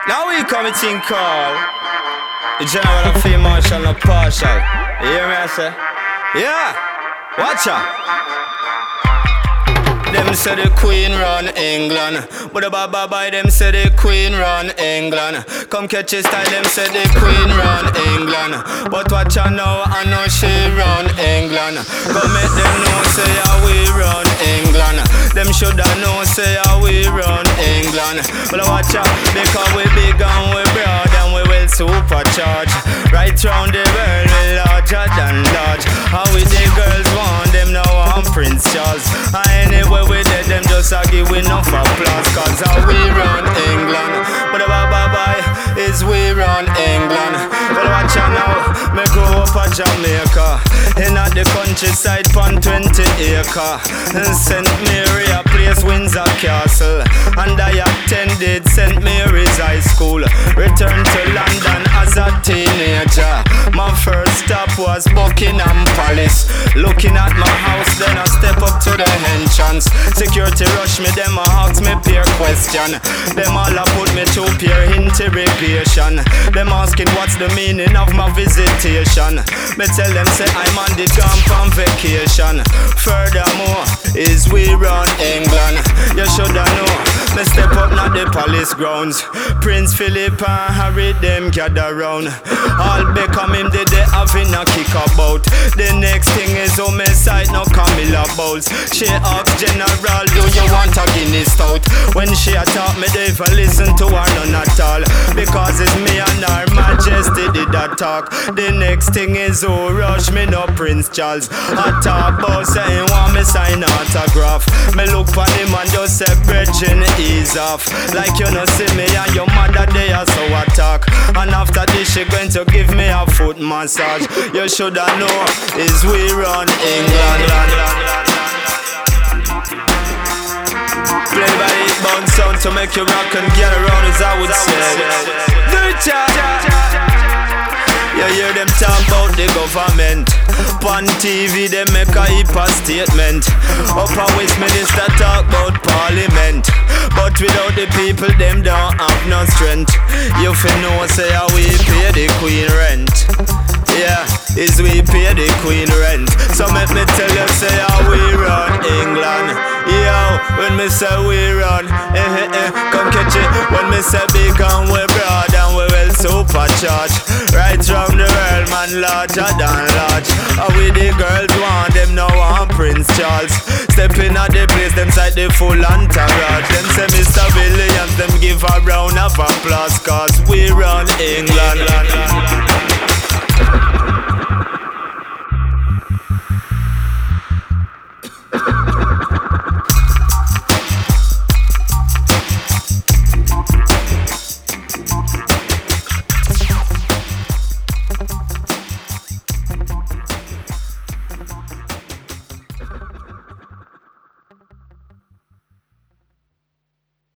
Now we come a thing called the General and Field Marshal no partial. You hear me I say? Yeah, watch out. Them say the Queen run England, but the bye bye them say the Queen run England. Come catch a style, them say the Queen run England, but watch out now, I know she run England. Come make them know say how we run England. Them shoulda know say how we run England. But watch out, because we big and we broad and we will supercharge. Right round the world we larger than large. How we the girls want them now on Prince Charles. Anyway we dead them just a give we enough applause. Cause how we run England. But the bye is we run England. But watch out now, me grow up at Jamaica, in at the countryside pon 20 acre. St. Mary a place Windsor Castle, and I attended St. Mary's High School. Returned to London as a teenager. My first stop was Buckingham Palace. Looking at my house, then I step up to the entrance. Security rush me, them a ask me peer question. Them all a put me to peer interrogation. Them asking what's the meaning of my visitation. Me tell them say I'm on the camp on vacation. Furthermore, is we run England. You shoulda know. Me step up not the palace grounds. Prince Philip and Harry them gather round. All Beckham him did they having a kick about. The next thing is homicide no Camilla Bowles. She asked General, do you want a Guinness stout? When she attack me they even listen to her none at all. Because it's me and her majesty did attack. The next thing is who rush me no Prince Charles. I talk about saying want me sign autograph. Me look for him and just say brethren ease off. Like you know see me and your mother they are so attack. And after this she going to give me a foot massage. You shoulda know is we run England. Play by it bound sound to make you rock and get around as I would say. You hear them talk about the government. On TV they make a heap of statement. Upper Westminster talk about parliament. But without the people them don't have no strength. You fin know say how we pay the Queen rent. Yeah, is we pay the Queen rent. So make me tell you say how we run England. Yo, when me say we run, come catch it. When me say big and we broad and we will supercharge. Right round the world man larger than large. How we the girls want them now on Prince Charles. Stepping at the place them side the full entourage. Them say Mr. Williams them give a round of applause. Cause we run England.